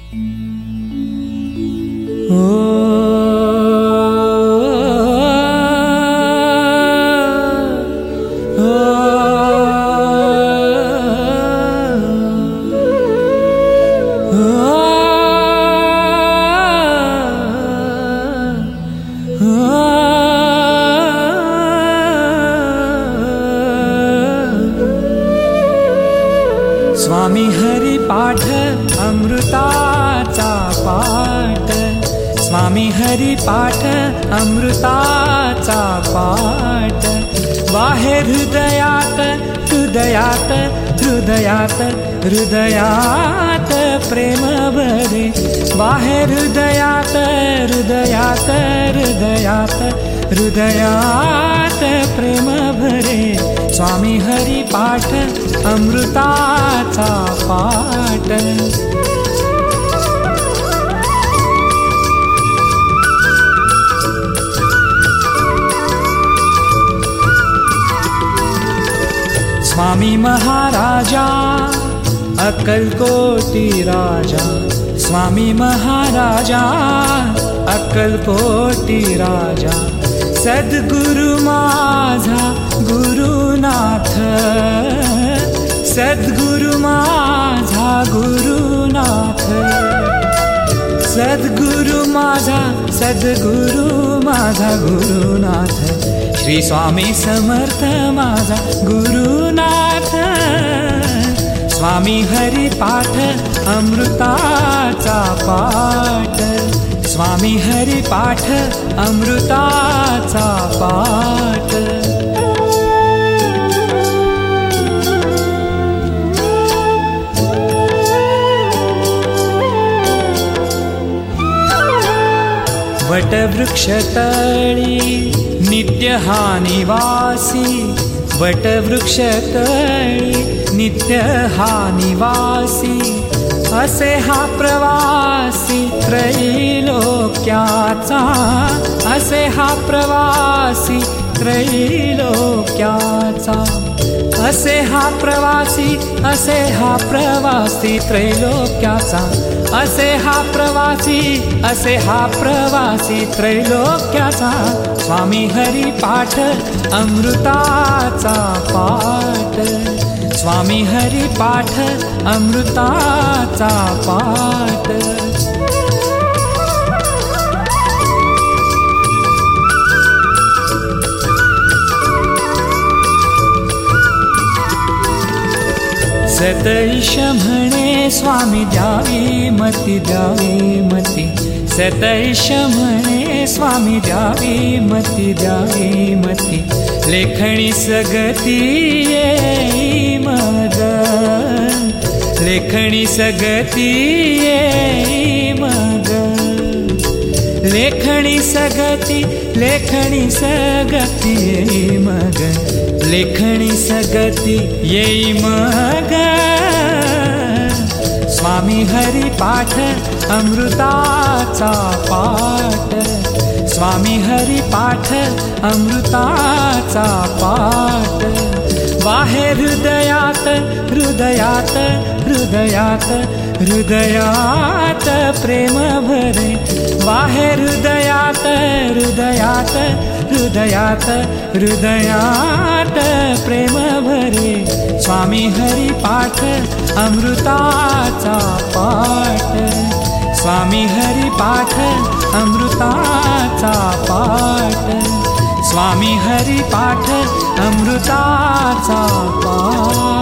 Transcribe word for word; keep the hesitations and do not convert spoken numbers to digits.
स्वामी हरी पाठ अमृताचा पाठ, स्वामी हरी पाठ अमृताचा पाठ, वाहे हृदयात हृदयात हृदयात हृदयात प्रेम भरे, वाहे हृदयात हृदयात हृदयात हृदयात प्रेम भरे, स्वामी हरी पाठ अमृताचा पाठ। स्वामी महाराजा अक्कलकोटी राजा, स्वामी महाराजा अक्कलकोटी राजा, सद्गुरु माझा गुरुनाथ, सद्गुरु माझा गुरुनाथ, सद्गुरु माझा सद्गुरु माझा गुरुनाथ, श्री स्वामी समर्थ माझा गुरुनाथ। स्वामी हरी पाठ अमृताचा पाठ, स्वामी हरी पाठ अमृताचा पाठ। वटवृक्षतळी नित्य हा निवासी, वटवृक्षतळी नित्य हा निवासी, असे हा प्रवासी त्रैलोक्याचा, असे हा प्रवासी त्रैलोक्याचा, असे हा प्रवासी असे हा प्रवासी त्रैलोक्याचा, असे हा प्रवासी असे हा प्रवासी त्रैलोक्याचा। स्वामी हरी पाठ अमृताचा पाठ, स्वामी हरी पाठ अमृताचा पाठ। सतैष म्हणे स्वामी द्यावी मती द्यावी मती, सतैष म्हणे स्वामी द्यावी मती द्यावी मती, लेखणी सगती येई मग, लेखणी सगती येई मग, लेखणी सगती लेखणी सगती येई मग, लेखणी सगती येई मग। स्वामी हरी पाठ अमृताचा पाठ, स्वामी हरी पाठ अमृताचा पाठ, वाहे हृदयात हृदयात हृदयात हृदयात प्रेम भरे, वाहे हृदयात हृदयात हृदयात हृदयात प्रेम भरे, स्वामी हरी पाठ अमृताचा पाठ, स्वामी हरी पाठ अमृताचा पाठ, स्वामी हरी पाठ अमृताचा पाठ।